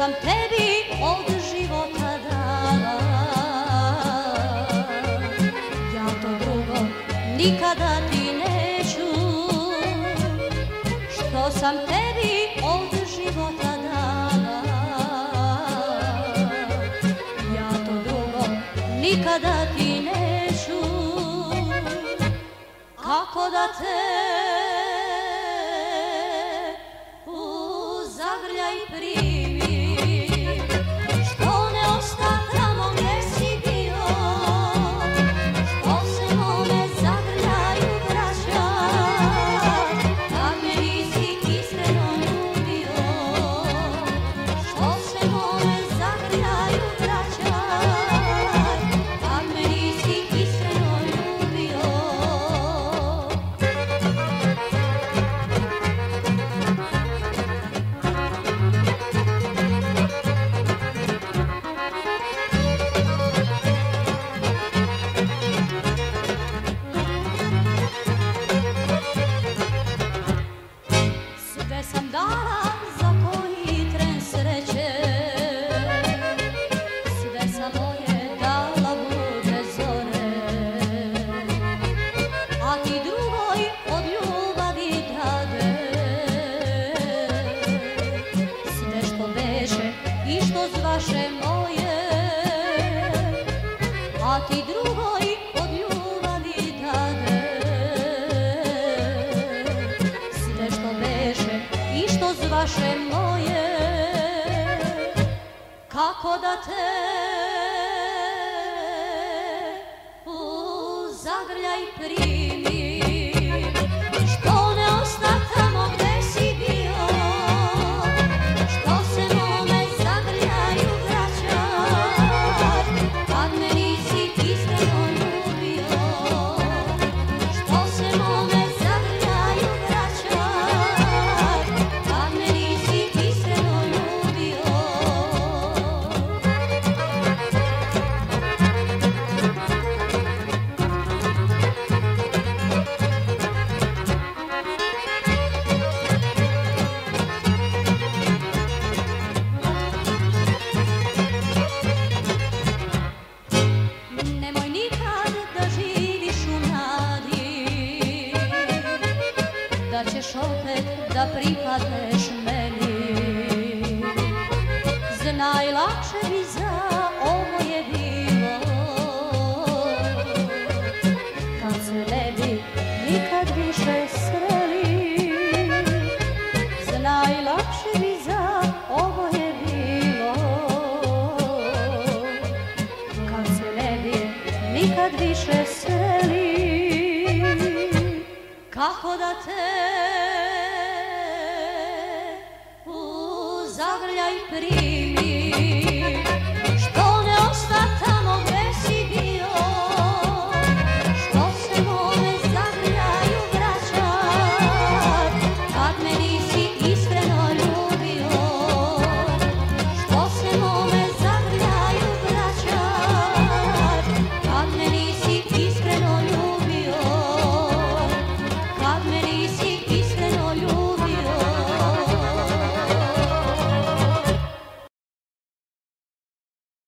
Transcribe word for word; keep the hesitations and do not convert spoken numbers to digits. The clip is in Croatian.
sam tebi od života dala. Ja to drugo nikada ti neću, što sam tebi od života dala. Ja to drugo nikada ti neću, kako da te u zagrljaj primim, što ne osta tamo gdje si bio, što se mome zagrljaju vraća, kad me nisi iskreno ljubio, što se mome zagrljaju vraća, kad me nisi iskreno ljubio. Sve sam dala za koji tren sreće, sve sam moje dala budne zore, a ti drugoj od ljubavi dade sve što beše i što zvaše moje, a ti drugoj od ljubavi dade sve što beše i što zvaše moje, kako da te u zagrljaj primim, što ne osta tamo gdje si bio, što se mome zagrljaju vraća, kad me nisi iskreno ljubio, što se mome zagrljaju vraća, kad me nisi iskreno ljubio. Nemoj nikad da živiš u nadi da ćeš opet da pripadneš meni. Znaj, lakše bi za ovo je bilo kad se ne bi nikad više sreli. Znaj, lakše bi za ovo je bilo kad se ne bi nikad više sreli, kako da te u zagrljaj primim.